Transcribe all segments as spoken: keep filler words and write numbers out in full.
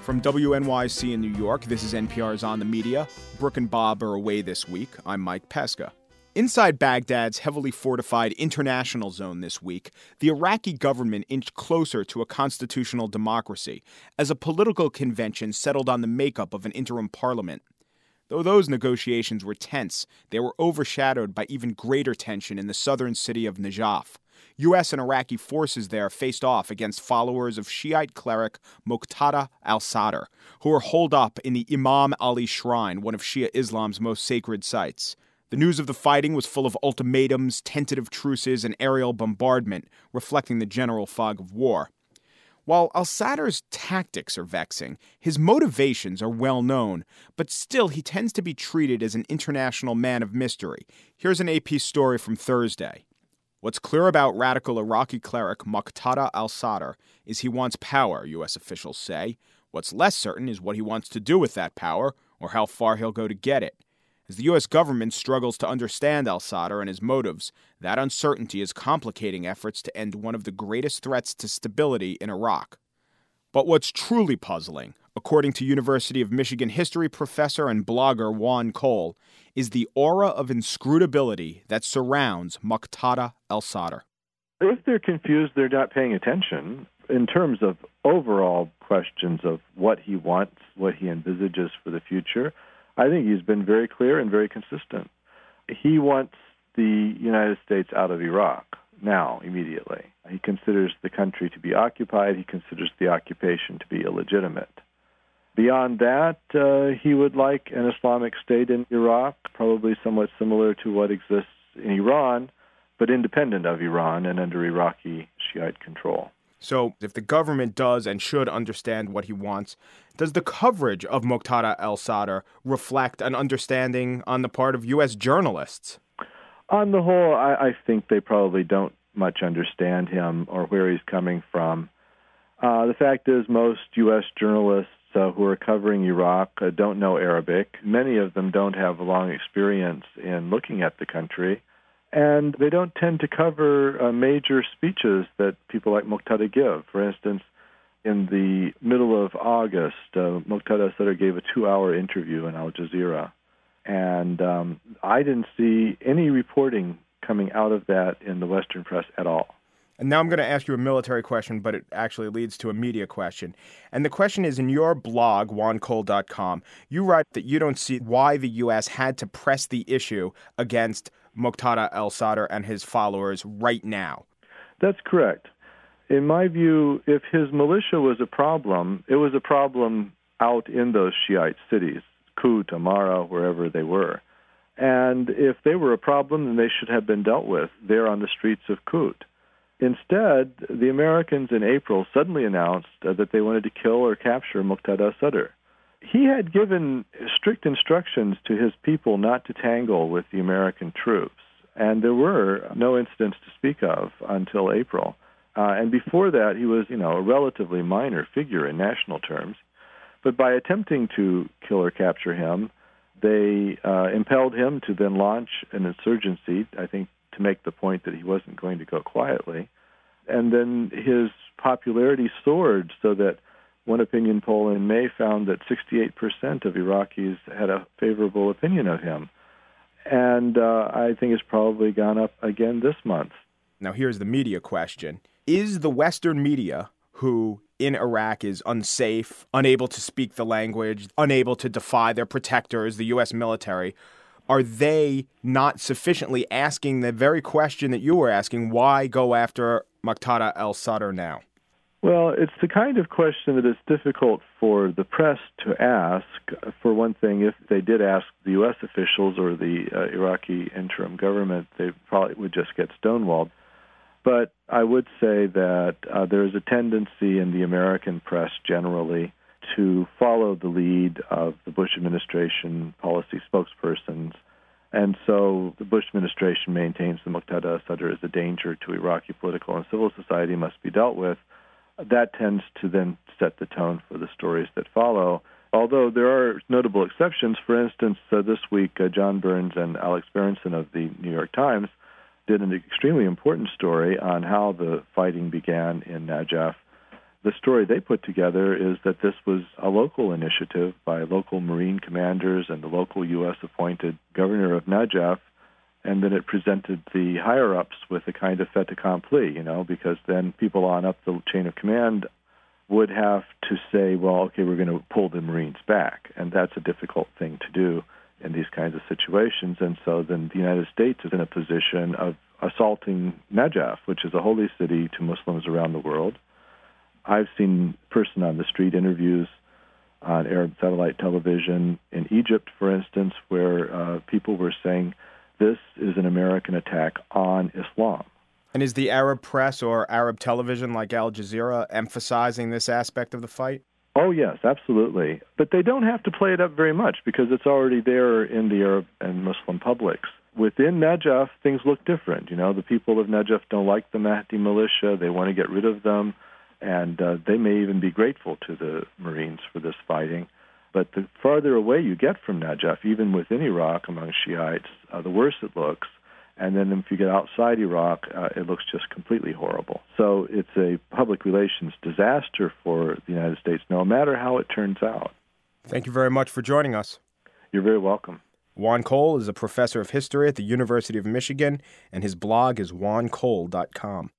From W N Y C in New York, this is N P R's On the Media. Brooke and Bob are away this week. I'm Mike Pesca. Inside Baghdad's heavily fortified international zone this week, the Iraqi government inched closer to a constitutional democracy as a political convention settled on the makeup of an interim parliament. Though those negotiations were tense, they were overshadowed by even greater tension in the southern city of Najaf. U S and Iraqi forces there faced off against followers of Shiite cleric Muqtada al-Sadr, who were holed up in the Imam Ali Shrine, one of Shia Islam's most sacred sites. The news of the fighting was full of ultimatums, tentative truces, and aerial bombardment, reflecting the general fog of war. While al-Sadr's tactics are vexing, his motivations are well known, but still he tends to be treated as an international man of mystery. Here's an A P story from Thursday. What's clear about radical Iraqi cleric Muqtada al-Sadr is he wants power, U S officials say. What's less certain is what he wants to do with that power, or how far he'll go to get it. As the U S government struggles to understand al-Sadr and his motives, that uncertainty is complicating efforts to end one of the greatest threats to stability in Iraq. But what's truly puzzling, according to University of Michigan history professor and blogger Juan Cole, is the aura of inscrutability that surrounds Muqtada al-Sadr. If they're confused, they're not paying attention. In terms of overall questions of what he wants, what he envisages for the future, I think he's been very clear and very consistent. He wants the United States out of Iraq now, immediately. He considers the country to be occupied. He considers the occupation to be illegitimate. Beyond that, uh, he would like an Islamic State in Iraq, probably somewhat similar to what exists in Iran, but independent of Iran and under Iraqi Shiite control. So if the government does and should understand what he wants, does the coverage of Muqtada al-Sadr reflect an understanding on the part of U S journalists? On the whole, I, I think they probably don't much understand him or where he's coming from. Uh, the fact is most U S journalists uh, who are covering Iraq uh, don't know Arabic. Many of them don't have a long experience in looking at the country. And they don't tend to cover uh, major speeches that people like Muqtada give. For instance, in the middle of August, uh, Muqtada al-Sadr gave a two-hour interview in Al Jazeera. And um, I didn't see any reporting coming out of that in the Western press at all. And now I'm going to ask you a military question, but it actually leads to a media question. And the question is, in your blog, juan cole dot com, you write that you don't see why the U S had to press the issue against Muqtada al-Sadr and his followers right now. That's correct. In my view, if his militia was a problem, it was a problem out in those Shiite cities, Qut, Amara, wherever they were. And if they were a problem, then they should have been dealt with there on the streets of Qut. Instead, the Americans in April suddenly announced uh, that they wanted to kill or capture Muqtada al-Sadr. He had given strict instructions to his people not to tangle with the American troops, and there were no incidents to speak of until April. Uh, and before that, he was, you know, a relatively minor figure in national terms. But by attempting to kill or capture him, they uh, impelled him to then launch an insurgency, I think, to make the point that he wasn't going to go quietly. And then his popularity soared so that one opinion poll in May found that sixty-eight percent of Iraqis had a favorable opinion of him. And uh, I think it's probably gone up again this month. Now, here's the media question. Is the Western media, who in Iraq is unsafe, unable to speak the language, unable to defy their protectors, the U S military, are they not sufficiently asking the very question that you were asking, why go after Muqtada al-Sadr now? Well, it's the kind of question that is difficult for the press to ask. For one thing, if they did ask the U S officials or the uh, Iraqi interim government, they probably would just get stonewalled. But I would say that uh, there is a tendency in the American press generally to follow the lead of the Bush administration policy spokespersons. And so the Bush administration maintains that Muqtada al-Sadr is a danger to Iraqi political and civil society, must be dealt with. That tends to then set the tone for the stories that follow. Although there are notable exceptions. For instance, uh, this week, uh, John Burns and Alex Berenson of the New York Times did an extremely important story on how the fighting began in Najaf. The story they put together is that this was a local initiative by local Marine commanders and the local U S appointed governor of Najaf, and then it presented the higher-ups with a kind of fait accompli, you know, because then people on up the chain of command would have to say, well, okay, we're going to pull the Marines back, and that's a difficult thing to do in these kinds of situations. And so then the United States is in a position of assaulting Najaf, which is a holy city to Muslims around the world. I've seen person-on-the-street interviews on Arab satellite television in Egypt, for instance, where uh, people were saying this is an American attack on Islam. And is the Arab press or Arab television like Al Jazeera emphasizing this aspect of the fight? Oh, yes, absolutely. But they don't have to play it up very much because it's already there in the Arab and Muslim publics. Within Najaf, things look different. You know, the people of Najaf don't like the Mahdi militia. They want to get rid of them. And uh, they may even be grateful to the Marines for this fighting. But the farther away you get from Najaf, even within Iraq among Shiites, uh, the worse it looks. And then if you get outside Iraq, uh, it looks just completely horrible. So it's a public relations disaster for the United States, no matter how it turns out. Thank you very much for joining us. You're very welcome. Juan Cole is a professor of history at the University of Michigan, and his blog is juan cole dot com.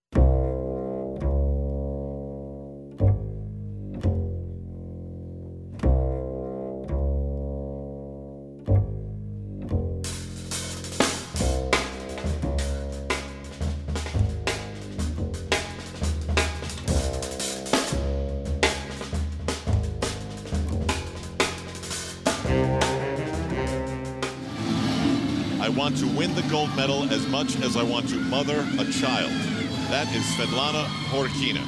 I want to win the gold medal as much as I want to mother a child. That is Svetlana Horkina.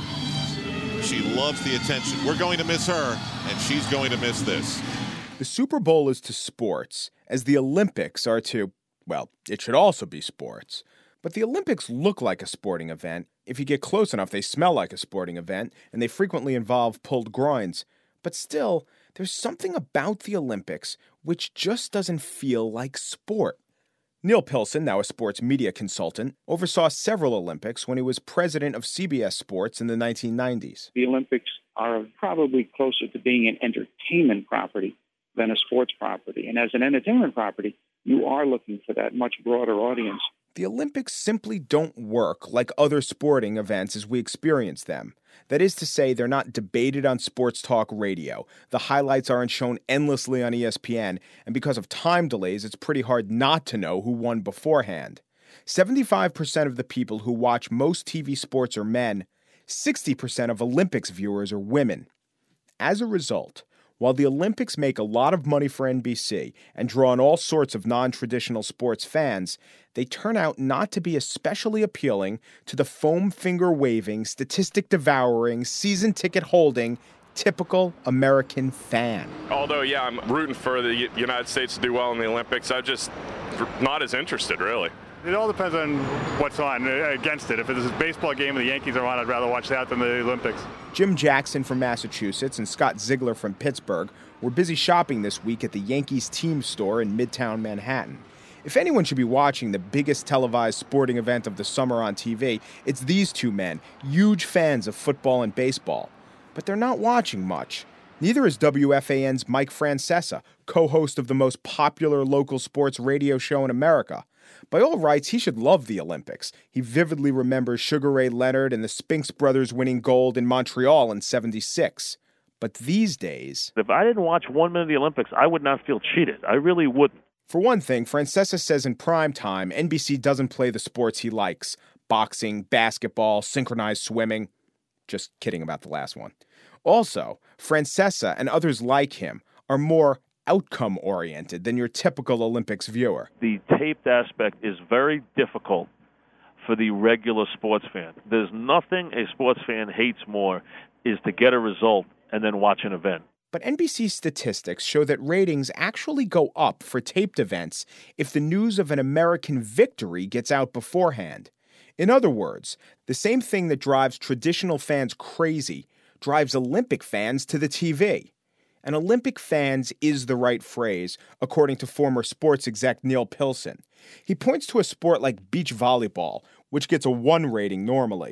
She loves the attention. We're going to miss her, and she's going to miss this. The Super Bowl is to sports, as the Olympics are to, well, it should also be sports. But the Olympics look like a sporting event. If you get close enough, they smell like a sporting event, and they frequently involve pulled groins. But still, there's something about the Olympics which just doesn't feel like sport. Neil Pilson, now a sports media consultant, oversaw several Olympics when he was president of C B S Sports in the nineteen nineties. The Olympics are probably closer to being an entertainment property than a sports property. And as an entertainment property, you are looking for that much broader audience. The Olympics simply don't work like other sporting events as we experience them. That is to say, they're not debated on sports talk radio. The highlights aren't shown endlessly on E S P N, and because of time delays, it's pretty hard not to know who won beforehand. seventy-five percent of the people who watch most T V sports are men. sixty percent of Olympics viewers are women. As a result, while the Olympics make a lot of money for N B C and draw in all sorts of non-traditional sports fans, they turn out not to be especially appealing to the foam finger-waving, statistic-devouring, season-ticket-holding, typical American fan. Although, yeah, I'm rooting for the United States to do well in the Olympics. I'm just not as interested, really. It all depends on what's on against it. If it's a baseball game and the Yankees are on, I'd rather watch that than the Olympics. Jim Jackson from Massachusetts and Scott Ziegler from Pittsburgh were busy shopping this week at the Yankees team store in Midtown Manhattan. If anyone should be watching the biggest televised sporting event of the summer on T V, it's these two men, huge fans of football and baseball. But they're not watching much. Neither is W F A N's Mike Francesa, co-host of the most popular local sports radio show in America. By all rights, he should love the Olympics. He vividly remembers Sugar Ray Leonard and the Spinks brothers winning gold in Montreal in seventy-six. But these days... If I didn't watch one minute of the Olympics, I would not feel cheated. I really wouldn't. For one thing, Francesa says in prime time, N B C doesn't play the sports he likes. Boxing, basketball, synchronized swimming. Just kidding about the last one. Also, Francesa and others like him are more outcome-oriented than your typical Olympics viewer. The taped aspect is very difficult for the regular sports fan. There's nothing a sports fan hates more is to get a result and then watch an event. But N B C statistics show that ratings actually go up for taped events if the news of an American victory gets out beforehand. In other words, the same thing that drives traditional fans crazy drives Olympic fans to the T V. And Olympic fans is the right phrase, according to former sports exec Neil Pilson. He points to a sport like beach volleyball, which gets a one rating normally.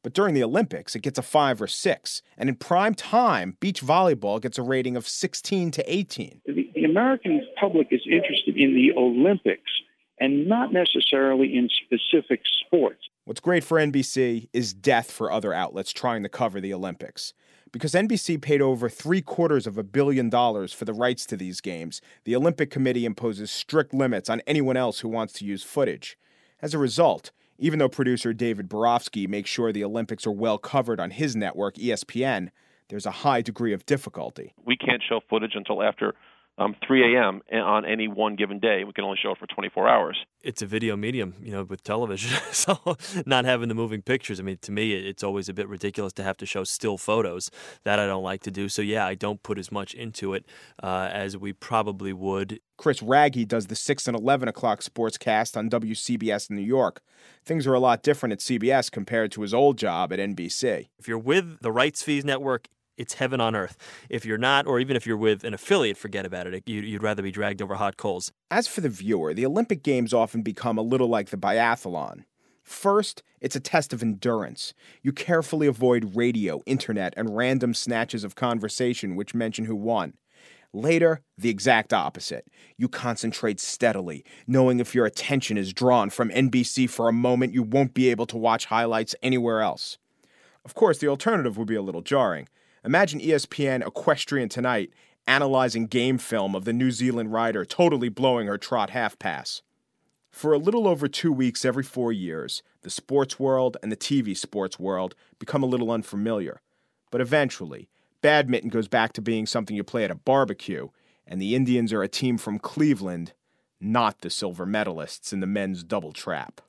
But during the Olympics, it gets a five or six. And in prime time, beach volleyball gets a rating of sixteen to eighteen. The, the American public is interested in the Olympics and not necessarily in specific sports. What's great for N B C is death for other outlets trying to cover the Olympics. Because N B C paid over three quarters of a billion dollars for the rights to these games, the Olympic Committee imposes strict limits on anyone else who wants to use footage. As a result, even though producer David Borofsky makes sure the Olympics are well covered on his network, E S P N, there's a high degree of difficulty. We can't show footage until after um, three a.m. on any one given day. We can only show it for twenty-four hours. It's a video medium, you know, with television. So not having the moving pictures, I mean, to me, it's always a bit ridiculous to have to show still photos. That I don't like to do. So, yeah, I don't put as much into it uh, as we probably would. Chris Raggi does the six and eleven o'clock sportscast on W C B S in New York. Things are a lot different at C B S compared to his old job at N B C. If you're with the Rights Fees Network, it's heaven on earth. If you're not, or even if you're with an affiliate, forget about it. You'd rather be dragged over hot coals. As for the viewer, the Olympic Games often become a little like the biathlon. First, it's a test of endurance. You carefully avoid radio, internet, and random snatches of conversation which mention who won. Later, the exact opposite. You concentrate steadily, knowing if your attention is drawn from N B C for a moment, you won't be able to watch highlights anywhere else. Of course, the alternative would be a little jarring. Imagine E S P N Equestrian Tonight analyzing game film of the New Zealand rider totally blowing her trot half pass. For a little over two weeks every four years, the sports world and the T V sports world become a little unfamiliar. But eventually, badminton goes back to being something you play at a barbecue, and the Indians are a team from Cleveland, not the silver medalists in the men's double trap.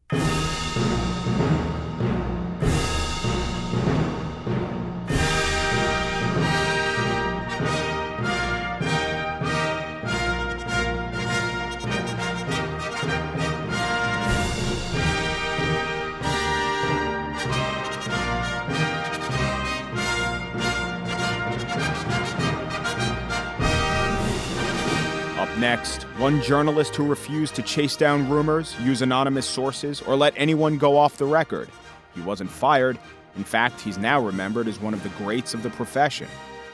Next, one journalist who refused to chase down rumors, use anonymous sources, or let anyone go off the record. He wasn't fired. In fact, he's now remembered as one of the greats of the profession.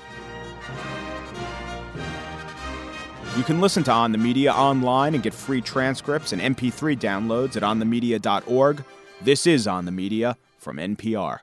You can listen to On the Media online and get free transcripts and M P three downloads at on the media dot org. This is On the Media from N P R.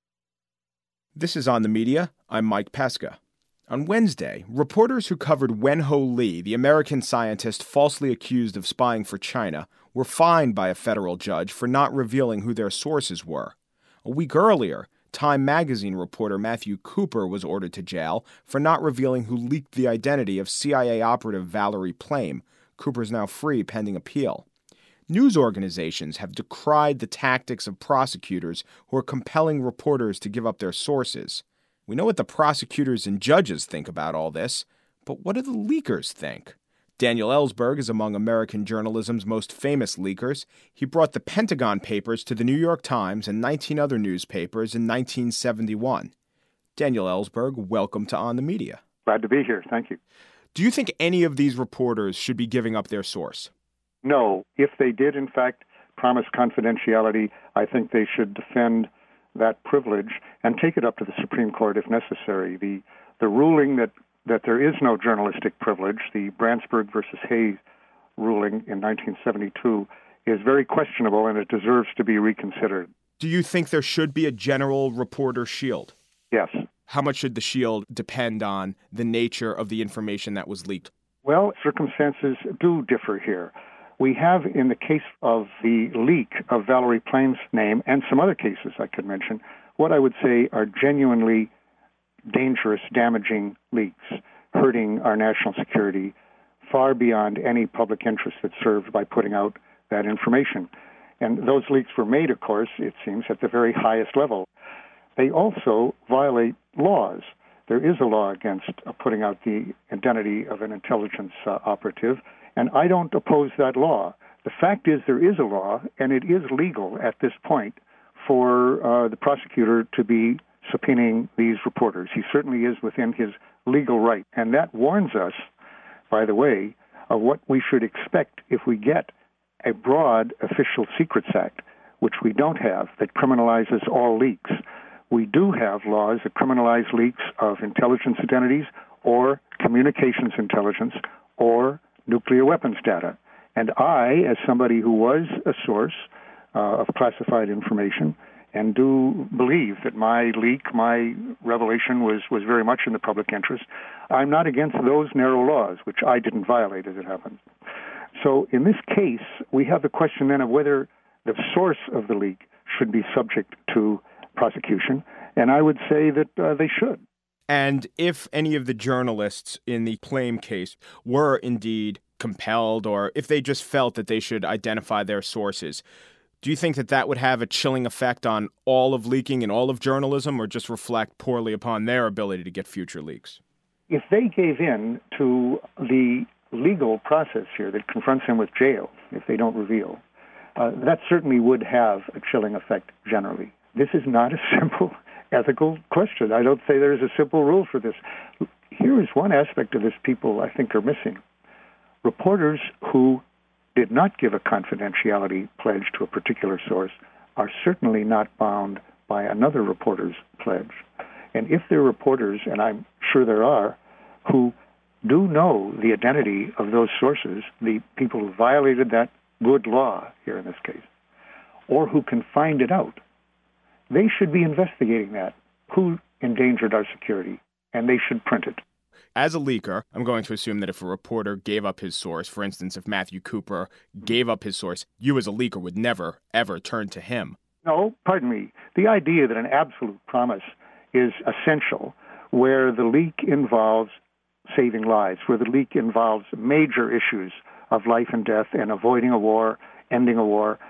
This is On the Media. I'm Mike Pesca. On Wednesday, reporters who covered Wen-Ho Lee, the American scientist falsely accused of spying for China, were fined by a federal judge for not revealing who their sources were. A week earlier, Time magazine reporter Matthew Cooper was ordered to jail for not revealing who leaked the identity of C I A operative Valerie Plame. Cooper's now free pending appeal. News organizations have decried the tactics of prosecutors who are compelling reporters to give up their sources. We know what the prosecutors and judges think about all this, but what do the leakers think? Daniel Ellsberg is among American journalism's most famous leakers. He brought the Pentagon Papers to the New York Times and nineteen other newspapers in nineteen seventy-one. Daniel Ellsberg, welcome to On the Media. Glad to be here. Thank you. Do you think any of these reporters should be giving up their source? No. If they did, in fact, promise confidentiality, I think they should defend that privilege and take it up to the Supreme Court if necessary. The the ruling that, that there is no journalistic privilege, the Brandsburg versus Hayes ruling in nineteen seventy-two, is very questionable and it deserves to be reconsidered. Do you think there should be a general reporter shield? Yes. How much should the shield depend on the nature of the information that was leaked? Well, circumstances do differ here. We have, in the case of the leak of Valerie Plame's name, and some other cases I could mention, what I would say are genuinely dangerous, damaging leaks, hurting our national security far beyond any public interest that's served by putting out that information. And those leaks were made, of course, it seems, at the very highest level. They also violate laws. There is a law against uh, putting out the identity of an intelligence uh, operative, and I don't oppose that law. The fact is there is a law, and it is legal at this point for uh, the prosecutor to be subpoenaing these reporters. He certainly is within his legal right, and that warns us, by the way, of what we should expect if we get a broad Official Secrets Act, which we don't have, that criminalizes all leaks. We do have laws that criminalize leaks of intelligence identities or communications intelligence or nuclear weapons data. And I, as somebody who was a source uh, of classified information, and do believe that my leak, my revelation was, was very much in the public interest, I'm not against those narrow laws, which I didn't violate as it happens. So in this case, we have the question then of whether the source of the leak should be subject to prosecution, and I would say that uh, they should. And if any of the journalists in the claim case were indeed compelled, or if they just felt that they should identify their sources, do you think that that would have a chilling effect on all of leaking and all of journalism, or just reflect poorly upon their ability to get future leaks? If they gave in to the legal process here that confronts them with jail if they don't reveal, uh, that certainly would have a chilling effect generally. This is not a simple ethical question. I don't say there is a simple rule for this. Here is one aspect of this people, I think, are missing. Reporters who did not give a confidentiality pledge to a particular source are certainly not bound by another reporter's pledge. And if there are reporters, and I'm sure there are, who do know the identity of those sources, the people who violated that good law here in this case, or who can find it out, they should be investigating that. Who endangered our security? And they should print it. As a leaker, I'm going to assume that if a reporter gave up his source, for instance, if Matthew Cooper gave up his source, you as a leaker would never, ever turn to him. No, pardon me. The idea that an absolute promise is essential, where the leak involves saving lives, where the leak involves major issues of life and death and avoiding a war, ending a war,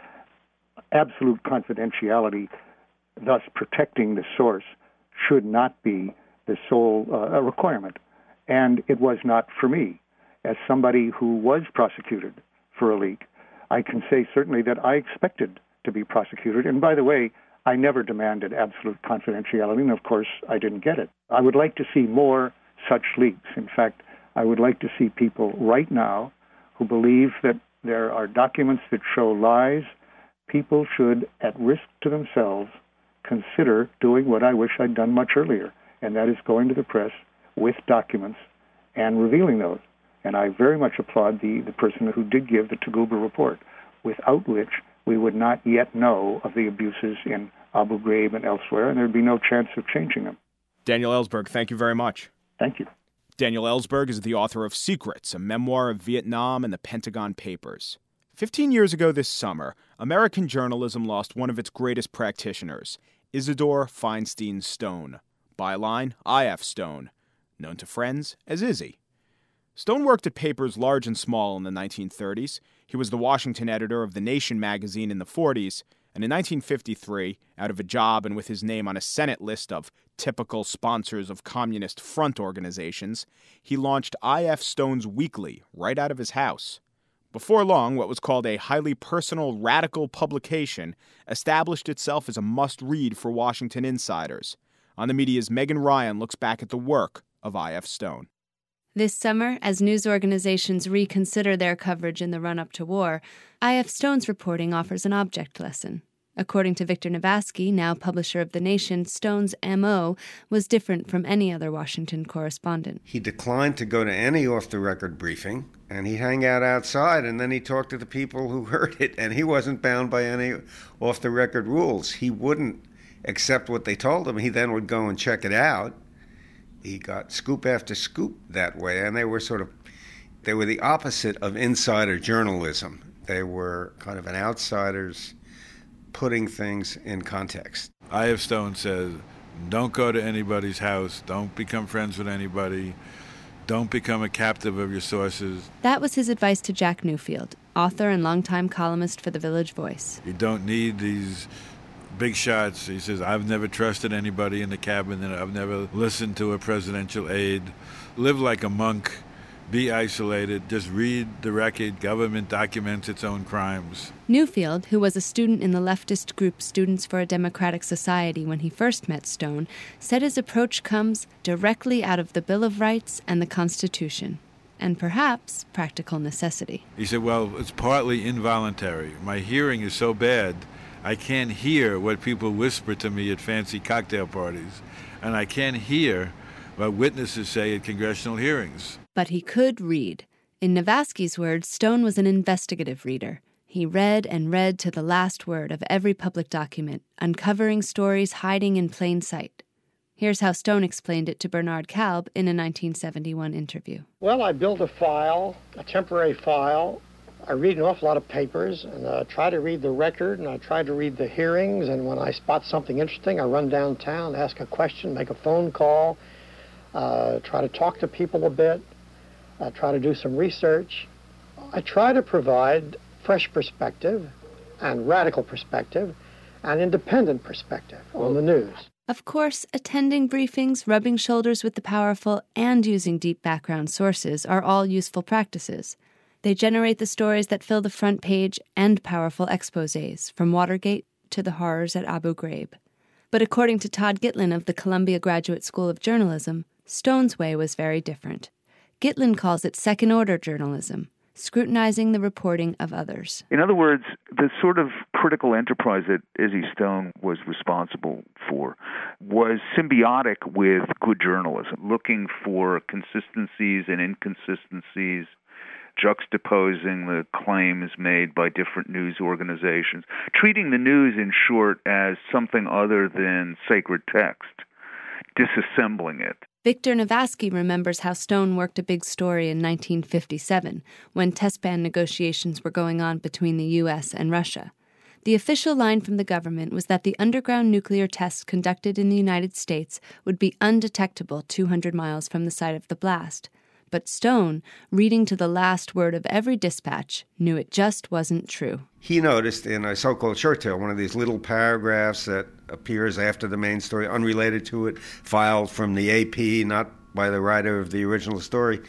absolute confidentiality, thus protecting the source, should not be the sole uh, requirement. And it was not for me. As somebody who was prosecuted for a leak, I can say certainly that I expected to be prosecuted. And by the way, I never demanded absolute confidentiality, and of course, I didn't get it. I would like to see more such leaks. In fact, I would like to see people right now who believe that there are documents that show lies. People should, at risk to themselves, consider doing what I wish I'd done much earlier, and that is going to the press with documents and revealing those. And I very much applaud the, the person who did give the Taguba report, without which we would not yet know of the abuses in Abu Ghraib and elsewhere, and there'd be no chance of changing them. Daniel Ellsberg, thank you very much. Thank you. Daniel Ellsberg is the author of Secrets, a memoir of Vietnam and the Pentagon Papers. Fifteen years ago this summer, American journalism lost one of its greatest practitioners, Isidore Feinstein Stone. Byline, I F Stone. Known to friends as Izzy. Stone worked at papers large and small in the nineteen thirties. He was the Washington editor of The Nation magazine in the forties, and in nineteen fifty-three, out of a job and with his name on a Senate list of typical sponsors of communist front organizations, he launched I F Stone's Weekly right out of his house. Before long, what was called a highly personal radical publication established itself as a must-read for Washington insiders. On the Media's Megan Ryan looks back at the work of I F Stone. This summer, as news organizations reconsider their coverage in the run-up to war, I F Stone's reporting offers an object lesson. According to Victor Navasky, now publisher of The Nation, Stone's M O was different from any other Washington correspondent. He declined to go to any off-the-record briefing, and he'd hang out outside, and then he'd talk to the people who heard it, and he wasn't bound by any off-the-record rules. He wouldn't accept what they told him. He then would go and check it out. He got scoop after scoop that way, and they were sort of, they were the opposite of insider journalism. They were kind of an outsider's putting things in context. I F Stone says, don't go to anybody's house, don't become friends with anybody, don't become a captive of your sources. That was his advice to Jack Newfield, author and longtime columnist for The Village Voice. You don't need these big shots. He says, I've never trusted anybody in the cabinet. I've never listened to a presidential aide. Live like a monk. Be isolated. Just read the record. Government documents its own crimes. Newfield, who was a student in the leftist group Students for a Democratic Society when he first met Stone, said his approach comes directly out of the Bill of Rights and the Constitution, and perhaps practical necessity. He said, well, it's partly involuntary. My hearing is so bad, I can't hear what people whisper to me at fancy cocktail parties, and I can't hear what witnesses say at congressional hearings. But he could read. In Navasky's words, Stone was an investigative reader. He read and read to the last word of every public document, uncovering stories hiding in plain sight. Here's how Stone explained it to Bernard Kalb in a nineteen seventy-one interview. Well, I build a file, a temporary file. I read an awful lot of papers, and I try to read the record, and I try to read the hearings, and when I spot something interesting, I run downtown, ask a question, make a phone call, uh, try to talk to people a bit, uh, try to do some research. I try to provide fresh perspective and radical perspective and independent perspective on the news. Of course, attending briefings, rubbing shoulders with the powerful, and using deep background sources are all useful practices. They generate the stories that fill the front page and powerful exposés, from Watergate to the horrors at Abu Ghraib. But according to Todd Gitlin of the Columbia Graduate School of Journalism, Stone's way was very different. Gitlin calls it second-order journalism, scrutinizing the reporting of others. In other words, the sort of critical enterprise that Izzy Stone was responsible for was symbiotic with good journalism, looking for consistencies and inconsistencies, juxtaposing the claims made by different news organizations, treating the news, in short, as something other than sacred text, disassembling it. Victor Navasky remembers how Stone worked a big story in nineteen fifty-seven, when test ban negotiations were going on between the U S and Russia. The official line from the government was that the underground nuclear tests conducted in the United States would be undetectable two hundred miles from the site of the blast. But Stone, reading to the last word of every dispatch, knew it just wasn't true. He noticed in a so-called short tale, one of these little paragraphs that appears after the main story, unrelated to it, filed from the A P, not by the writer of the original story,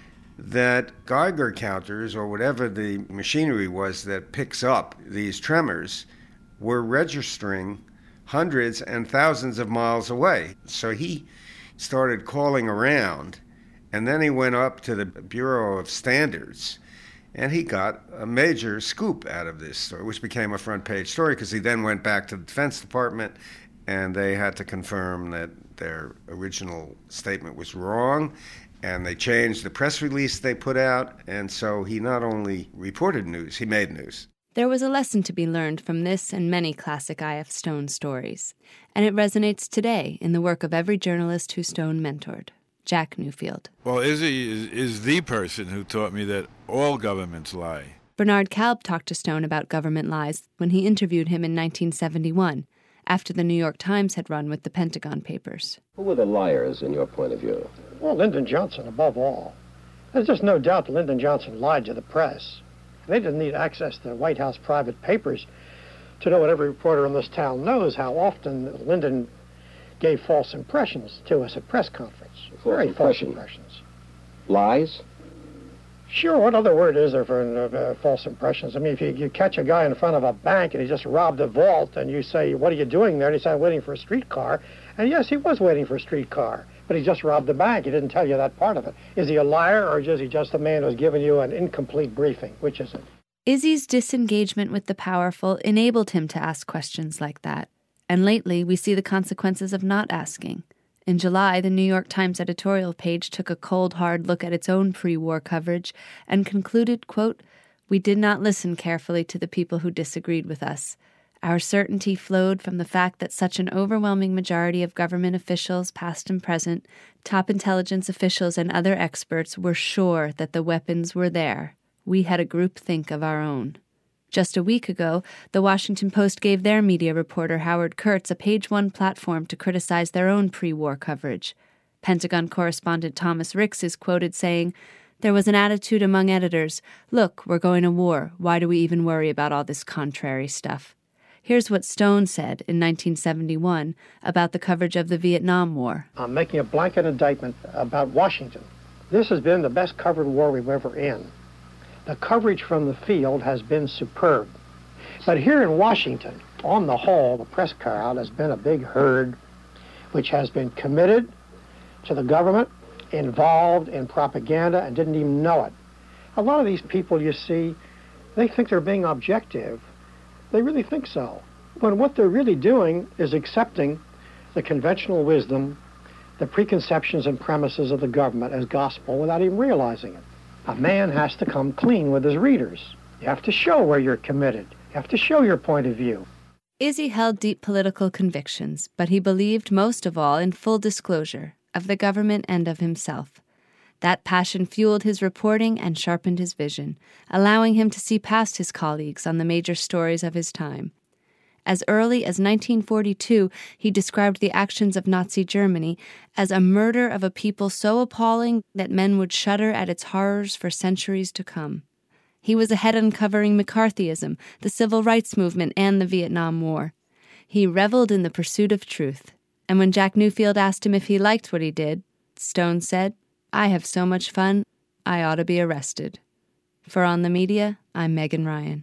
that Geiger counters, or whatever the machinery was that picks up these tremors, were registering hundreds and thousands of miles away. So he started calling around, and then he went up to the Bureau of Standards, and he got a major scoop out of this story, which became a front-page story, because he then went back to the Defense Department, and they had to confirm that their original statement was wrong, and they changed the press release they put out, and so he not only reported news, he made news. There was a lesson to be learned from this and many classic I F Stone stories, and it resonates today in the work of every journalist who Stone mentored. Jack Newfield. Well, Izzy is, is the person who taught me that all governments lie. Bernard Kalb talked to Stone about government lies when he interviewed him in nineteen seventy-one, after the New York Times had run with the Pentagon Papers. Who were the liars in your point of view? Well, Lyndon Johnson, above all. There's just no doubt that Lyndon Johnson lied to the press. They didn't need access to White House private papers to know what every reporter in this town knows, how often Lyndon gave false impressions to us at press conference. False Very impression. false impressions. Lies? Sure, what other word is there for uh, false impressions? I mean, if you, you catch a guy in front of a bank and he just robbed a vault, and you say, what are you doing there? And he said, I'm waiting for a streetcar. And yes, he was waiting for a streetcar, but he just robbed the bank. He didn't tell you that part of it. Is he a liar, or is he just a man who's giving you an incomplete briefing? Which is it? Izzy's disengagement with the powerful enabled him to ask questions like that. And lately, we see the consequences of not asking. In July, the New York Times editorial page took a cold, hard look at its own pre-war coverage and concluded, quote, "We did not listen carefully to the people who disagreed with us. Our certainty flowed from the fact that such an overwhelming majority of government officials, past and present, top intelligence officials and other experts were sure that the weapons were there. We had a groupthink of our own." Just a week ago, the Washington Post gave their media reporter Howard Kurtz a page-one platform to criticize their own pre-war coverage. Pentagon correspondent Thomas Ricks is quoted saying, "There was an attitude among editors, look, we're going to war. Why do we even worry about all this contrary stuff?" Here's what Stone said in nineteen seventy-one about the coverage of the Vietnam War. I'm making a blanket indictment about Washington. This has been the best covered war we've ever in. The coverage from the field has been superb. But here in Washington, on the whole, the press crowd has been a big herd which has been committed to the government, involved in propaganda, and didn't even know it. A lot of these people, you see, they think they're being objective. They really think so. But what they're really doing is accepting the conventional wisdom, the preconceptions and premises of the government as gospel without even realizing it. A man has to come clean with his readers. You have to show where you're committed. You have to show your point of view. Izzy held deep political convictions, but he believed most of all in full disclosure of the government and of himself. That passion fueled his reporting and sharpened his vision, allowing him to see past his colleagues on the major stories of his time. As early as nineteen forty-two, he described the actions of Nazi Germany as a murder of a people so appalling that men would shudder at its horrors for centuries to come. He was ahead uncovering McCarthyism, the Civil Rights Movement, and the Vietnam War. He reveled in the pursuit of truth, and when Jack Newfield asked him if he liked what he did, Stone said, "I have so much fun, I ought to be arrested." For On the Media, I'm Megan Ryan.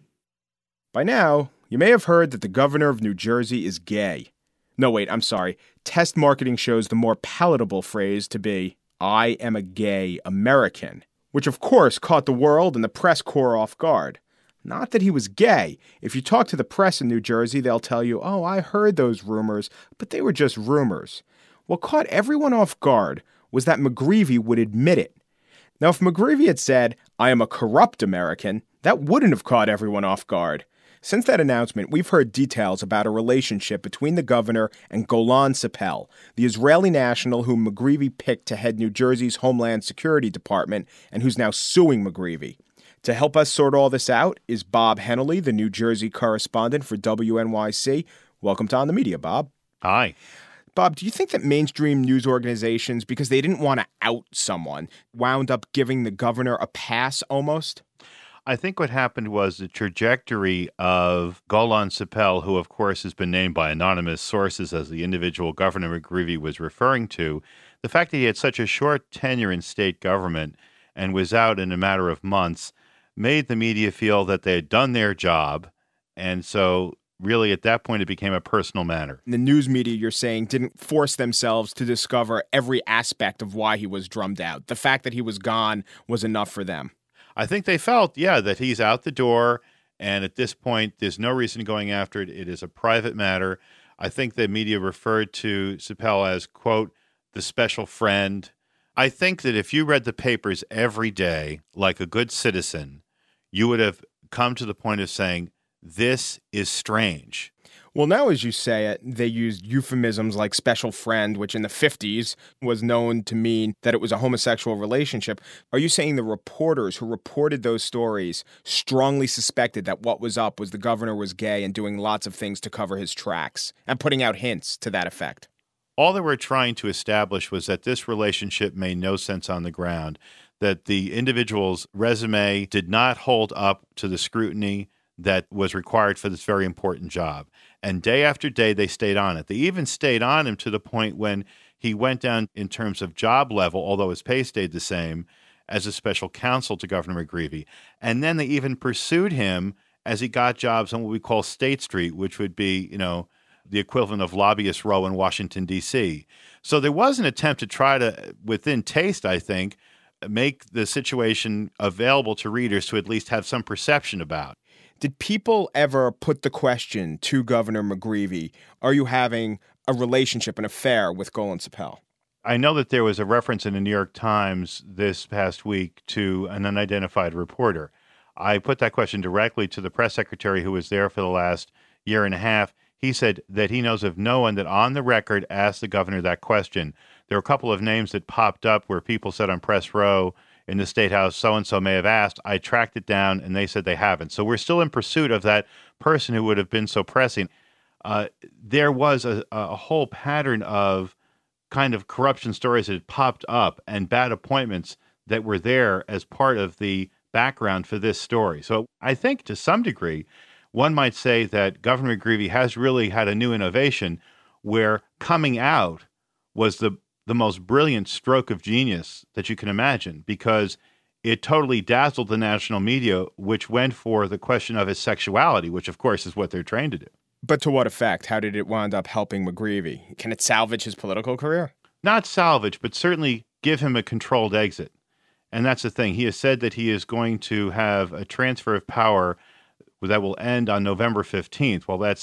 By now, you may have heard that the governor of New Jersey is gay. No, wait, I'm sorry. Test marketing shows the more palatable phrase to be, "I am a gay American," which of course caught the world and the press corps off guard. Not that he was gay. If you talk to the press in New Jersey, they'll tell you, "Oh, I heard those rumors, but they were just rumors." What caught everyone off guard was that McGreevey would admit it. Now, if McGreevey had said, "I am a corrupt American," that wouldn't have caught everyone off guard. Since that announcement, we've heard details about a relationship between the governor and Golan Sepel, the Israeli national whom McGreevey picked to head New Jersey's Homeland Security Department and who's now suing McGreevey. To help us sort all this out is Bob Hennelly, the New Jersey correspondent for W N Y C. Welcome to On the Media, Bob. Hi. Bob, do you think that mainstream news organizations, because they didn't want to out someone, wound up giving the governor a pass almost? I think what happened was the trajectory of Golan Sepel, who of course has been named by anonymous sources as the individual Governor McGreevey was referring to, the fact that he had such a short tenure in state government and was out in a matter of months made the media feel that they had done their job. And so really at that point it became a personal matter. The news media, you're saying, didn't force themselves to discover every aspect of why he was drummed out. The fact that he was gone was enough for them. I think they felt, yeah, that he's out the door, and at this point, there's no reason going after it. It is a private matter. I think the media referred to Sepel as, quote, the special friend. I think that if you read the papers every day like a good citizen, you would have come to the point of saying, this is strange. Well, now as you say it, they used euphemisms like special friend, which in the fifties was known to mean that it was a homosexual relationship. Are you saying the reporters who reported those stories strongly suspected that what was up was the governor was gay and doing lots of things to cover his tracks and putting out hints to that effect? All they were trying to establish was that this relationship made no sense on the ground, that the individual's resume did not hold up to the scrutiny that was required for this very important job. And day after day, they stayed on it. They even stayed on him to the point when he went down in terms of job level, although his pay stayed the same, as a special counsel to Governor McGreevey. And then they even pursued him as he got jobs on what we call State Street, which would be, you know, the equivalent of Lobbyist Row in Washington, D C. So there was an attempt to try to, within taste, I think, make the situation available to readers to at least have some perception about. Did people ever put the question to Governor McGreevey, are you having a relationship, an affair with Golan Sepel? I know that there was a reference in the New York Times this past week to an unidentified reporter. I put that question directly to the press secretary who was there for the last year and a half. He said that he knows of no one that on the record asked the governor that question. There were a couple of names that popped up where people said on press row in the State House, so-and-so may have asked. I tracked it down, and they said they haven't. So we're still in pursuit of that person who would have been so pressing. Uh, there was a, a whole pattern of kind of corruption stories that had popped up and bad appointments that were there as part of the background for this story. So I think to some degree, one might say that Governor McGreevey has really had a new innovation where coming out was the the most brilliant stroke of genius that you can imagine, because it totally dazzled the national media, which went for the question of his sexuality, which of course is what they're trained to do. But to what effect? How did it wind up helping McGreevey? Can it salvage his political career? Not salvage, but certainly give him a controlled exit. And that's the thing. He has said that he is going to have a transfer of power that will end on November fifteenth. Well, that's,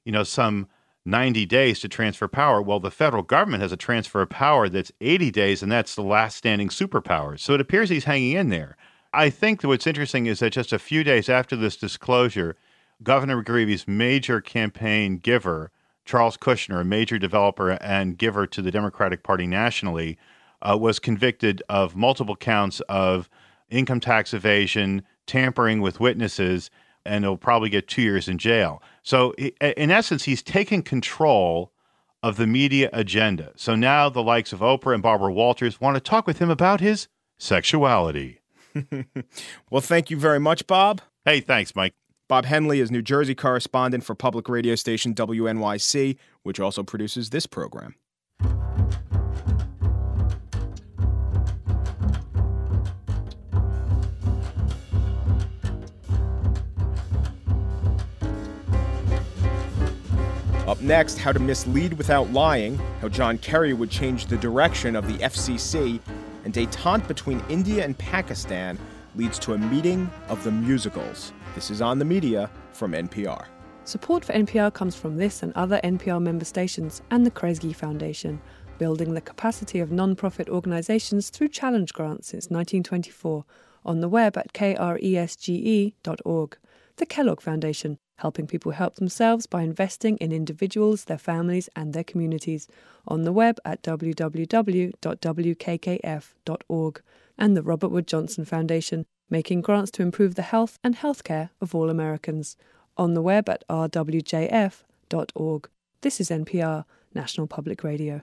you know, some ninety days to transfer power. Well, the federal government has a transfer of power that's eighty days, and that's the last standing superpower. So it appears he's hanging in there. I think that what's interesting is that just a few days after this disclosure, Governor McGreevy's major campaign giver, Charles Kushner, a major developer and giver to the Democratic Party nationally, uh, was convicted of multiple counts of income tax evasion, tampering with witnesses, and he'll probably get two years in jail. So in essence, he's taken control of the media agenda. So now the likes of Oprah and Barbara Walters want to talk with him about his sexuality. Well, thank you very much, Bob. Hey, thanks, Mike. Bob Henley is New Jersey correspondent for public radio station W N Y C, which also produces this program. Up next, how to mislead without lying, how John Kerry would change the direction of the F C C, and détente between India and Pakistan leads to a meeting of the musicals. This is On the Media from N P R. Support for N P R comes from this and other N P R member stations and the Kresge Foundation, building the capacity of non-profit organizations through challenge grants since nineteen twenty-four, on the web at kresge dot org. The Kellogg Foundation, helping people help themselves by investing in individuals, their families, and their communities, on the web at w w w dot w k k f dot org. And the Robert Wood Johnson Foundation, making grants to improve the health and healthcare of all Americans, on the web at r w j f dot org. This is N P R, National Public Radio.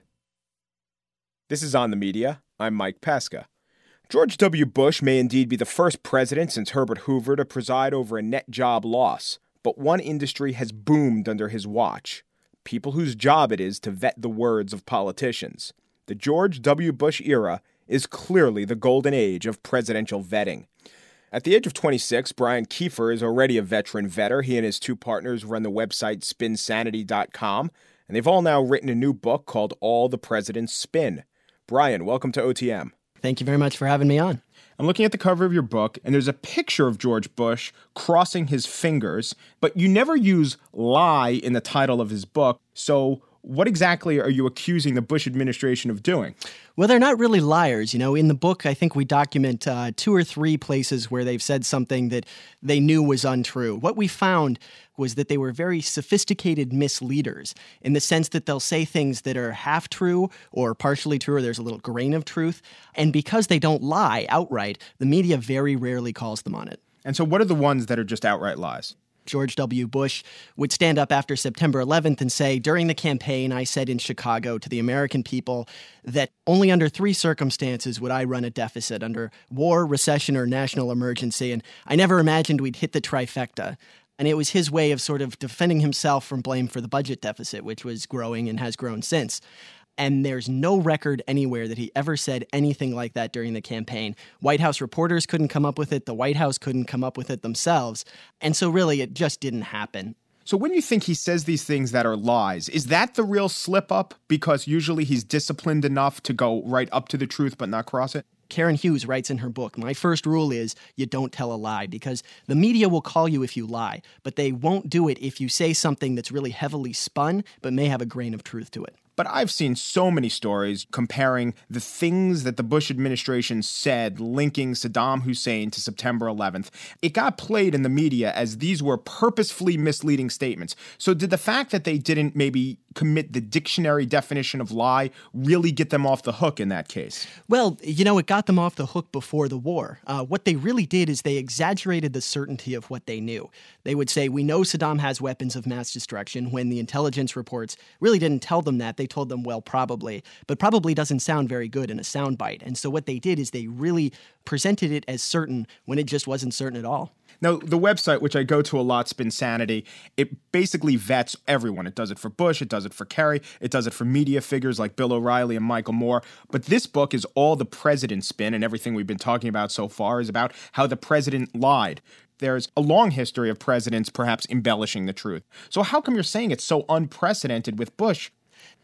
This is On the Media. I'm Mike Pesca. George W. Bush may indeed be the first president since Herbert Hoover to preside over a net job loss, but one industry has boomed under his watch: people whose job it is to vet the words of politicians. The George W. Bush era is clearly the golden age of presidential vetting. At the age of twenty-six, Brian Kiefer is already a veteran vetter. He and his two partners run the website spin sanity dot com, and they've all now written a new book called All the President's Spin. Brian, welcome to O T M. Thank you very much for having me on. I'm looking at the cover of your book, and there's a picture of George Bush crossing his fingers, but you never use lie in the title of his book. So what exactly are you accusing the Bush administration of doing? Well, they're not really liars. You know, in the book, I think we document uh, two or three places where they've said something that they knew was untrue. What we found was that they were very sophisticated misleaders in the sense that they'll say things that are half true or partially true, or there's a little grain of truth. And because they don't lie outright, the media very rarely calls them on it. And so what are the ones that are just outright lies? George W. Bush would stand up after September eleventh and say, during the campaign, I said in Chicago to the American people that only under three circumstances would I run a deficit: under war, recession, or national emergency. And I never imagined we'd hit the trifecta. And it was his way of sort of defending himself from blame for the budget deficit, which was growing and has grown since. And there's no record anywhere that he ever said anything like that during the campaign. White House reporters couldn't come up with it. The White House couldn't come up with it themselves. And so really, it just didn't happen. So when you think he says these things that are lies, is that the real slip up? Because usually he's disciplined enough to go right up to the truth but not cross it? Karen Hughes writes in her book, my first rule is you don't tell a lie, because the media will call you if you lie, but they won't do it if you say something that's really heavily spun but may have a grain of truth to it. But I've seen so many stories comparing the things that the Bush administration said linking Saddam Hussein to September eleventh. It got played in the media as these were purposefully misleading statements. So did the fact that they didn't maybe commit the dictionary definition of lie really get them off the hook in that case? Well, you know, it got them off the hook before the war. Uh, what they really did is they exaggerated the certainty of what they knew. They would say, we know Saddam has weapons of mass destruction, when the intelligence reports really didn't tell them that. They told them, well, probably. But probably doesn't sound very good in a soundbite. And so what they did is they really presented it as certain when it just wasn't certain at all. Now, the website, which I go to a lot, Spin Sanity, it basically vets everyone. It does it for Bush, it does it for Kerry, it does it for media figures like Bill O'Reilly and Michael Moore. But this book is all the president's spin, and everything we've been talking about so far is about how the president lied. There's a long history of presidents perhaps embellishing the truth. So how come you're saying it's so unprecedented with Bush? Well,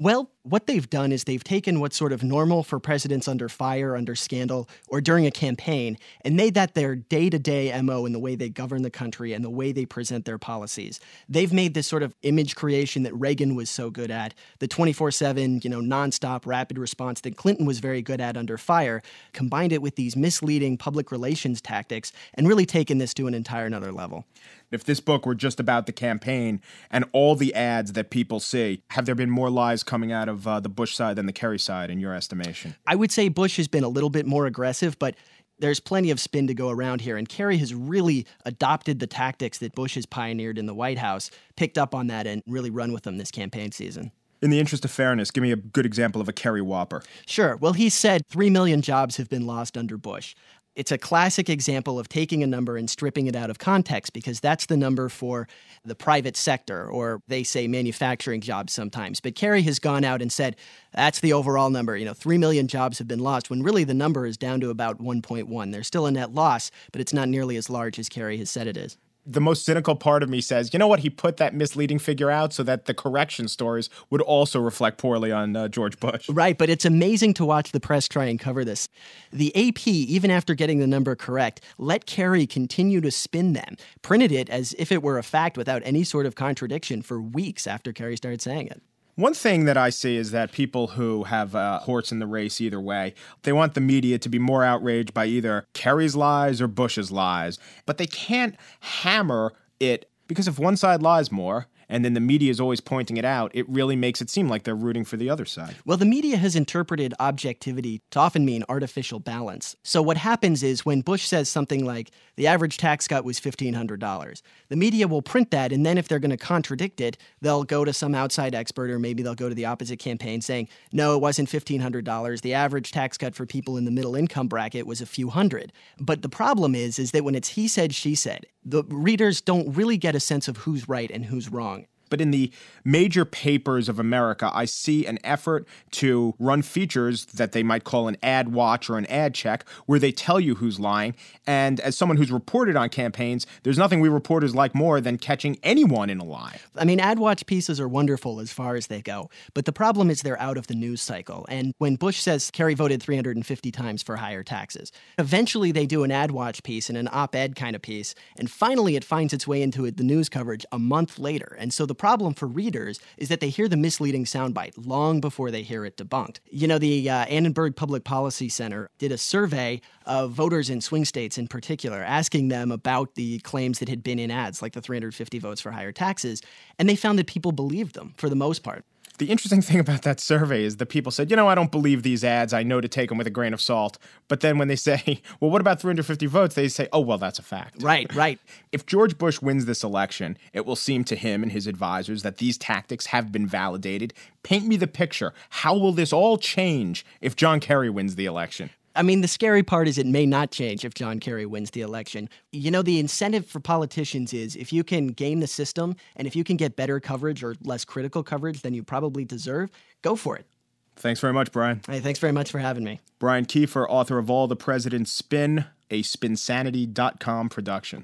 what they've done is they've taken what's sort of normal for presidents under fire, under scandal, or during a campaign, and made that their day-to-day M O in the way they govern the country and the way they present their policies. They've made this sort of image creation that Reagan was so good at, the twenty-four seven, you know, nonstop rapid response that Clinton was very good at under fire, combined it with these misleading public relations tactics, and really taken this to an entire another level. If this book were just about the campaign and all the ads that people see, have there been more lies coming out of uh, the Bush side than the Kerry side, in your estimation? I would say Bush has been a little bit more aggressive, but there's plenty of spin to go around here. And Kerry has really adopted the tactics that Bush has pioneered in the White House, picked up on that, and really run with them this campaign season. In the interest of fairness, give me a good example of a Kerry whopper. Sure. Well, he said three million jobs have been lost under Bush. It's a classic example of taking a number and stripping it out of context, because that's the number for the private sector, or they say manufacturing jobs sometimes. But Kerry has gone out and said that's the overall number. You know, three million jobs have been lost, when really the number is down to about one point one. There's still a net loss, but it's not nearly as large as Kerry has said it is. The most cynical part of me says, you know what, he put that misleading figure out so that the correction stories would also reflect poorly on uh, George Bush. Right, but it's amazing to watch the press try and cover this. The A P, even after getting the number correct, let Kerry continue to spin them, printed it as if it were a fact without any sort of contradiction for weeks after Kerry started saying it. One thing that I see is that people who have a horse in the race either way, they want the media to be more outraged by either Kerry's lies or Bush's lies. But they can't hammer it, because if one side lies more, and then the media is always pointing it out, it really makes it seem like they're rooting for the other side. Well, the media has interpreted objectivity to often mean artificial balance. So what happens is when Bush says something like, the average tax cut was fifteen hundred dollars, the media will print that, and then if they're going to contradict it, they'll go to some outside expert, or maybe they'll go to the opposite campaign saying, no, it wasn't fifteen hundred dollars. The average tax cut for people in the middle income bracket was a few hundred. But the problem is, is that when it's he said, she said, the readers don't really get a sense of who's right and who's wrong. But in the major papers of America, I see an effort to run features that they might call an ad watch or an ad check, where they tell you who's lying. And as someone who's reported on campaigns, there's nothing we reporters like more than catching anyone in a lie. I mean, ad watch pieces are wonderful as far as they go. But the problem is they're out of the news cycle. And when Bush says Kerry voted three hundred fifty times for higher taxes, eventually they do an ad watch piece and an op-ed kind of piece. And finally it finds its way into the news coverage a month later. And so the problem for readers is that they hear the misleading soundbite long before they hear it debunked. You know, the uh, Annenberg Public Policy Center did a survey of voters in swing states in particular, asking them about the claims that had been in ads, like the three hundred fifty votes for higher taxes, and they found that people believed them for the most part. The interesting thing about that survey is that people said, you know, I don't believe these ads. I know to take them with a grain of salt. But then when they say, well, what about three hundred fifty votes? They say, oh, well, that's a fact. Right, right. If George Bush wins this election, it will seem to him and his advisors that these tactics have been validated. Paint me the picture. How will this all change if John Kerry wins the election? I mean, the scary part is it may not change if John Kerry wins the election. You know, the incentive for politicians is if you can game the system and if you can get better coverage or less critical coverage than you probably deserve, go for it. Thanks very much, Brian. Hey, thanks very much for having me. Brian Kiefer, author of All the President's Spin, a spin sanity dot com production.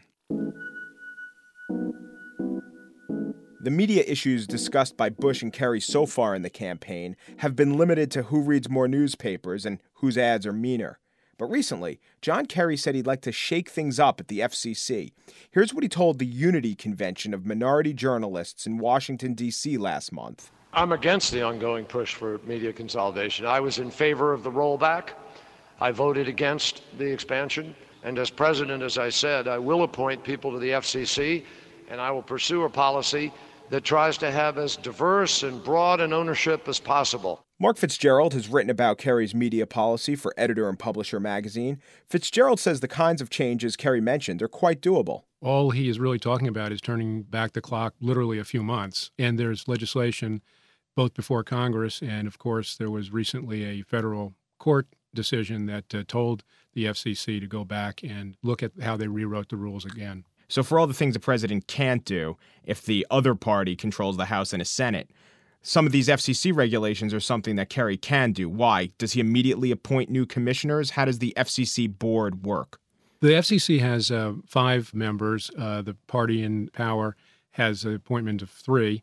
The media issues discussed by Bush and Kerry so far in the campaign have been limited to who reads more newspapers and whose ads are meaner. But recently, John Kerry said he'd like to shake things up at the F C C. Here's what he told the Unity Convention of Minority Journalists in Washington, D C last month. I'm against the ongoing push for media consolidation. I was in favor of the rollback. I voted against the expansion. And as president, as I said, I will appoint people to the F C C, and I will pursue a policy that tries to have as diverse and broad an ownership as possible. Mark Fitzgerald has written about Kerry's media policy for Editor and Publisher magazine. Fitzgerald says the kinds of changes Kerry mentioned are quite doable. All he is really talking about is turning back the clock literally a few months. And there's legislation both before Congress and, of course, there was recently a federal court decision that uh, told the F C C to go back and look at how they rewrote the rules again. So for all the things the president can't do, if the other party controls the House and the Senate, some of these F C C regulations are something that Kerry can do. Why? Does he immediately appoint new commissioners? How does the F C C board work? The F C C has uh, five members. Uh, the party in power has an appointment of three.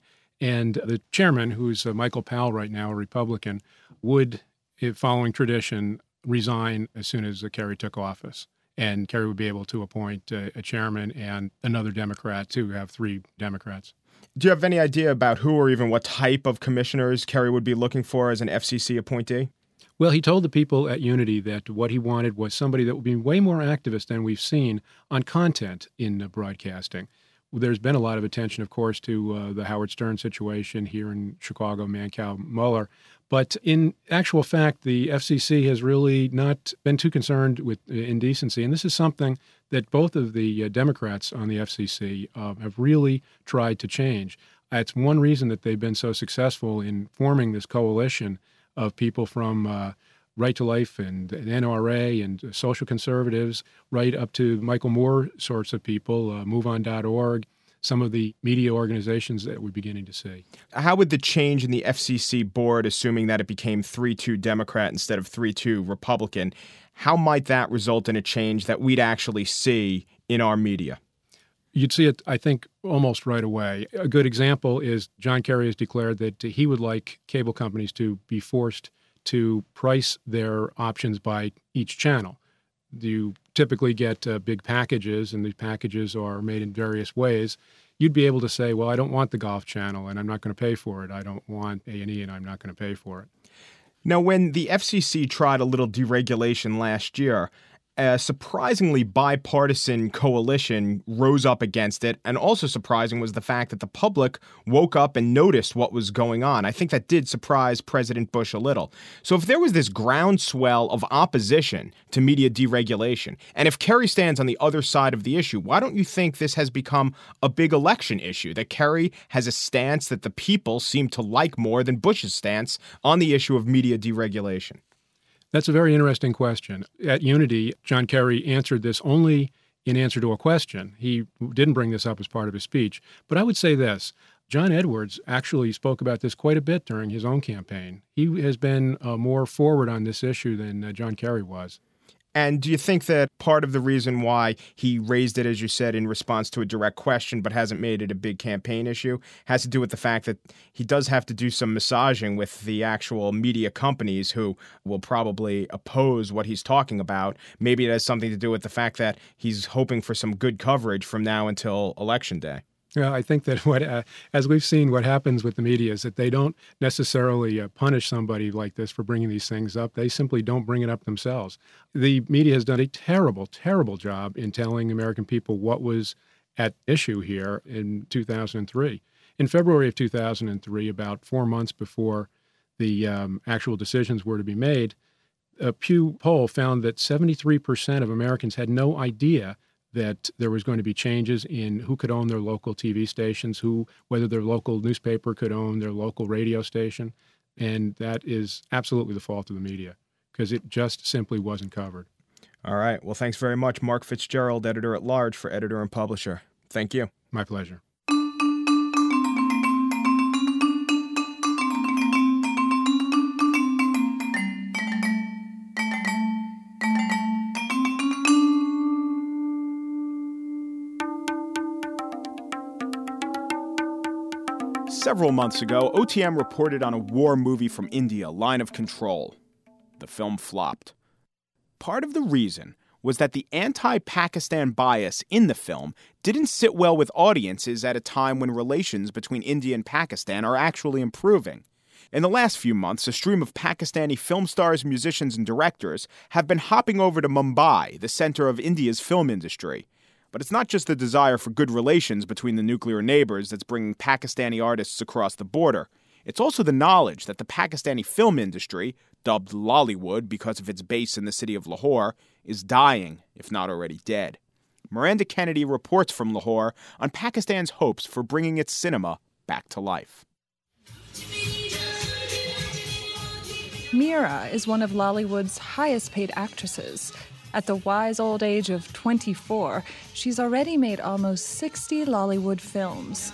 And the chairman, who's uh, Michael Powell right now, a Republican, would, if following tradition, resign as soon as uh, Kerry took office. And Kerry would be able to appoint uh, a chairman and another Democrat to have three Democrats. Do you have any idea about who or even what type of commissioners Kerry would be looking for as an F C C appointee? Well, he told the people at Unity that what he wanted was somebody that would be way more activist than we've seen on content in uh, broadcasting. There's been a lot of attention, of course, to uh, the Howard Stern situation here in Chicago, Mancow, Mueller. But in actual fact, the F C C has really not been too concerned with uh, indecency. And this is something that both of the uh, Democrats on the F C C uh, have really tried to change. It's one reason that they've been so successful in forming this coalition of people from uh, Right to Life and N R A and social conservatives, right up to Michael Moore sorts of people, uh, move on dot org, some of the media organizations that we're beginning to see. How would the change in the F C C board, assuming that it became three two Democrat instead of three two Republican, how might that result in a change that we'd actually see in our media? You'd see it, I think, almost right away. A good example is John Kerry has declared that he would like cable companies to be forced to price their options by each channel. You typically get uh, big packages, and the packages are made in various ways. You'd be able to say, well, I don't want the Golf Channel, and I'm not going to pay for it. I don't want A and E, and I'm not going to pay for it. Now, when the F C C tried a little deregulation last year, a surprisingly bipartisan coalition rose up against it, and also surprising was the fact that the public woke up and noticed what was going on. I think that did surprise President Bush a little. So if there was this groundswell of opposition to media deregulation, and if Kerry stands on the other side of the issue, why don't you think this has become a big election issue, that Kerry has a stance that the people seem to like more than Bush's stance on the issue of media deregulation? That's a very interesting question. At Unity, John Kerry answered this only in answer to a question. He didn't bring this up as part of his speech. But I would say this. John Edwards actually spoke about this quite a bit during his own campaign. He has been uh, more forward on this issue than uh, John Kerry was. And do you think that part of the reason why he raised it, as you said, in response to a direct question, but hasn't made it a big campaign issue, has to do with the fact that he does have to do some massaging with the actual media companies who will probably oppose what he's talking about? Maybe it has something to do with the fact that he's hoping for some good coverage from now until Election Day. Yeah, I think that what, uh, as we've seen, what happens with the media is that they don't necessarily uh, punish somebody like this for bringing these things up. They simply don't bring it up themselves. The media has done a terrible, terrible job in telling American people what was at issue here in two thousand three. In February of two thousand three, about four months before the um, actual decisions were to be made, a Pew poll found that seventy-three percent of Americans had no idea that there was going to be changes in who could own their local T V stations, who, whether their local newspaper could own their local radio station. And that is absolutely the fault of the media, because it just simply wasn't covered. All right. Well, thanks very much, Mark Fitzgerald, editor-at-large for Editor and Publisher. Thank you. My pleasure. Several months ago, O T M reported on a war movie from India, Line of Control. The film flopped. Part of the reason was that the anti-Pakistan bias in the film didn't sit well with audiences at a time when relations between India and Pakistan are actually improving. In the last few months, a stream of Pakistani film stars, musicians, and directors have been hopping over to Mumbai, the center of India's film industry. But it's not just the desire for good relations between the nuclear neighbors that's bringing Pakistani artists across the border. It's also the knowledge that the Pakistani film industry, dubbed Lollywood because of its base in the city of Lahore, is dying, if not already dead. Miranda Kennedy reports from Lahore on Pakistan's hopes for bringing its cinema back to life. Meera is one of Lollywood's highest-paid actresses. At the wise old age of twenty-four, she's already made almost sixty Lollywood films.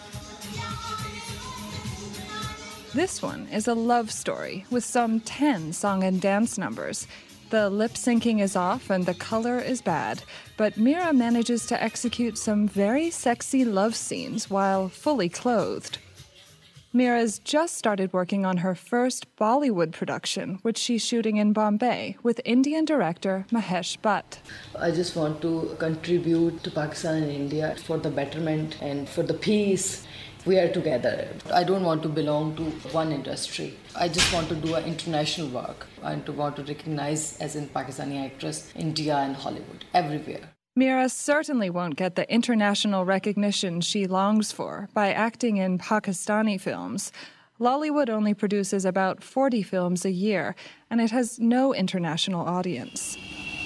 This one is a love story with some ten song and dance numbers. The lip-syncing is off and the color is bad, but Meera manages to execute some very sexy love scenes while fully clothed. Mira's just started working on her first Bollywood production, which she's shooting in Bombay with Indian director Mahesh Bhatt. I just want to contribute to Pakistan and India for the betterment and for the peace. We are together. I don't want to belong to one industry. I just want to do an international work and to want to recognize as in Pakistani actress, India and Hollywood, everywhere. Mira certainly won't get the international recognition she longs for by acting in Pakistani films. Lollywood only produces about forty films a year, and it has no international audience.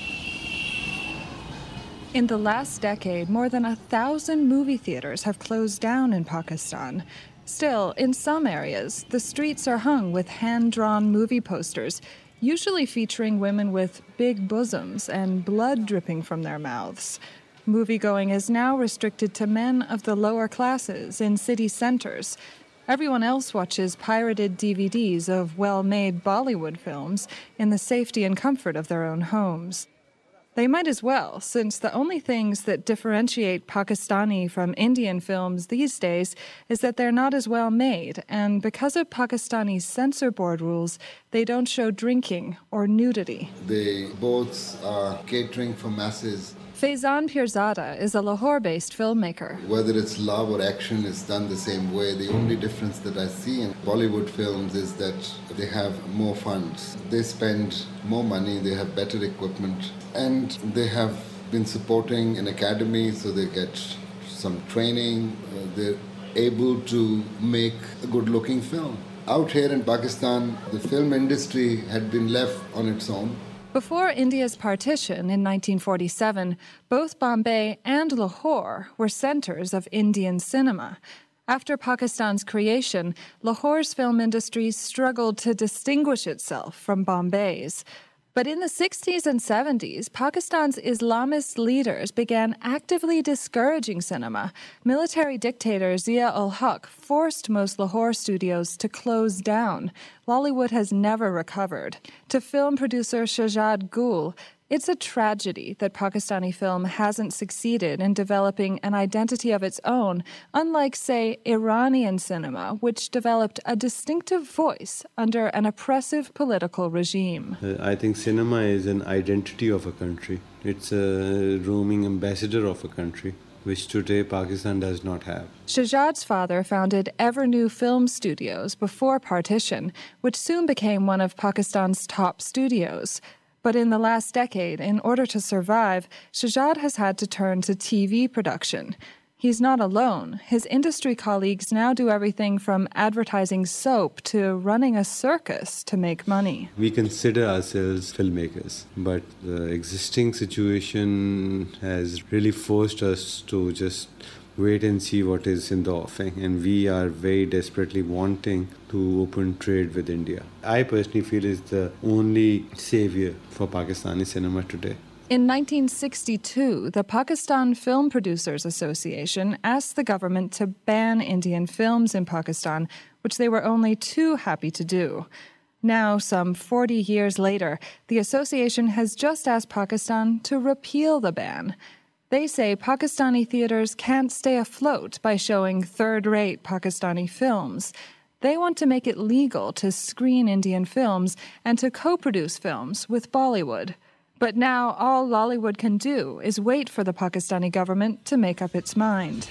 In the last decade, more than a thousand movie theaters have closed down in Pakistan. Still, in some areas, the streets are hung with hand-drawn movie posters, usually featuring women with big bosoms and blood dripping from their mouths. Moviegoing is now restricted to men of the lower classes in city centers. Everyone else watches pirated D V Ds of well-made Bollywood films in the safety and comfort of their own homes. They might as well, since the only things that differentiate Pakistani from Indian films these days is that they're not as well made, and because of Pakistani's censor board rules, they don't show drinking or nudity. They both are catering for masses. Faizan Pirzada is a Lahore-based filmmaker. Whether it's love or action, it's done the same way. The only difference that I see in Bollywood films is that they have more funds. They spend more money, they have better equipment, and they have been supporting an academy, so they get some training. Uh, they're able to make a good-looking film. Out here in Pakistan, the film industry had been left on its own. Before India's partition in nineteen forty-seven, both Bombay and Lahore were centers of Indian cinema. After Pakistan's creation, Lahore's film industry struggled to distinguish itself from Bombay's. But in the sixties and seventies, Pakistan's Islamist leaders began actively discouraging cinema. Military dictator Zia-ul-Haq forced most Lahore studios to close down. Lollywood has never recovered. To film producer Shahjad Gul, it's a tragedy that Pakistani film hasn't succeeded in developing an identity of its own, unlike, say, Iranian cinema, which developed a distinctive voice under an oppressive political regime. Uh, I think cinema is an identity of a country. It's a roaming ambassador of a country, which today Pakistan does not have. Shahjad's father founded Evernew Film Studios before partition, which soon became one of Pakistan's top studios. But in the last decade, in order to survive, Shahjad has had to turn to T V production. He's not alone. His industry colleagues now do everything from advertising soap to running a circus to make money. We consider ourselves filmmakers, but the existing situation has really forced us to just wait and see what is in the offing, and we are very desperately wanting to open trade with India. I personally feel is the only savior for Pakistani cinema today. In nineteen sixty-two, the Pakistan Film Producers Association asked the government to ban Indian films in Pakistan, which they were only too happy to do. Now, some forty years later, the association has just asked Pakistan to repeal the ban. They say Pakistani theaters can't stay afloat by showing third-rate Pakistani films. They want to make it legal to screen Indian films and to co-produce films with Bollywood. But now all Lollywood can do is wait for the Pakistani government to make up its mind.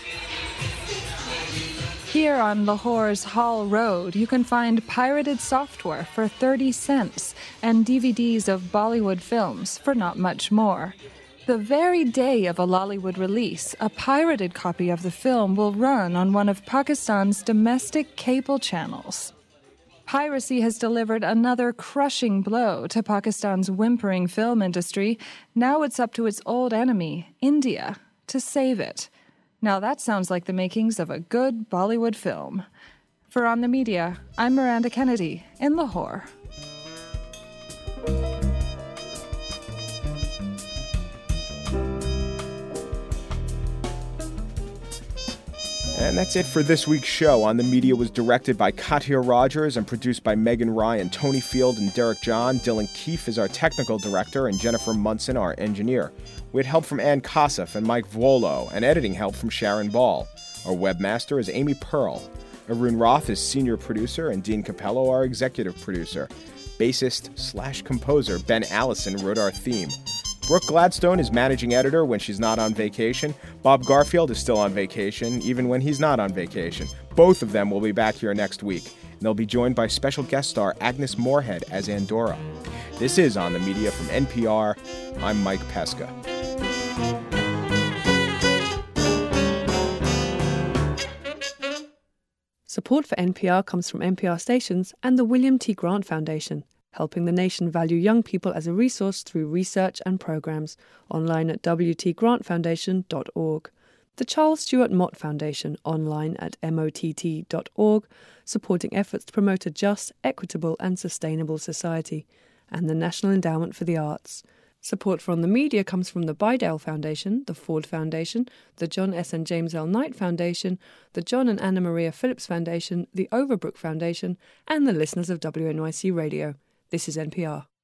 Here on Lahore's Hall Road, you can find pirated software for thirty cents and D V Ds of Bollywood films for not much more. The very day of a Lollywood release, a pirated copy of the film will run on one of Pakistan's domestic cable channels. Piracy has delivered another crushing blow to Pakistan's whimpering film industry. Now it's up to its old enemy, India, to save it. Now that sounds like the makings of a good Bollywood film. For On the Media, I'm Miranda Kennedy in Lahore. And that's it for this week's show. On the Media was directed by Katia Rogers and produced by Megan Ryan, Tony Field, and Derek John. Dylan Keefe is our technical director, and Jennifer Munson, our engineer. We had help from Ann Kossoff and Mike Vuolo, and editing help from Sharon Ball. Our webmaster is Amy Pearl. Arun Roth is senior producer, and Dean Capello, our executive producer. Bassist slash composer Ben Allison wrote our theme. Brooke Gladstone is managing editor when she's not on vacation. Bob Garfield is still on vacation, even when he's not on vacation. Both of them will be back here next week, and they'll be joined by special guest star Agnes Moorehead as Andorra. This is On the Media from N P R. I'm Mike Pesca. Support for N P R comes from N P R stations and the William T. Grant Foundation, helping the nation value young people as a resource through research and programs. Online at w t grant foundation dot org. The Charles Stewart Mott Foundation, online at mott dot org, supporting efforts to promote a just, equitable and sustainable society. And the National Endowment for the Arts. Support for On the Media comes from the Bidale Foundation, the Ford Foundation, the John S. and James L. Knight Foundation, the John and Anna Maria Phillips Foundation, the Overbrook Foundation, and the listeners of W N Y C Radio. This is N P R.